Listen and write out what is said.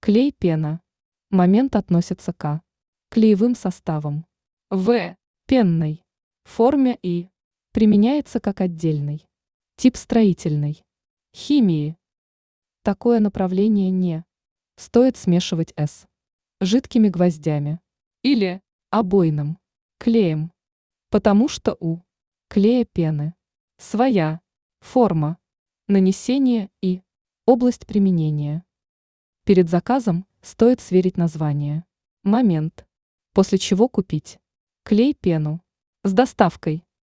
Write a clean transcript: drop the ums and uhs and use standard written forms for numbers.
Клей-пена. Момент относится к клеевым составам. В. Пенной форме и применяется как отдельный тип строительной химии. Такое направление не стоит смешивать с жидкими гвоздями или обойным клеем, потому что у клея пены своя форма нанесения и область применения. Перед заказом стоит сверить название, момент, после чего купить клей-пену с доставкой.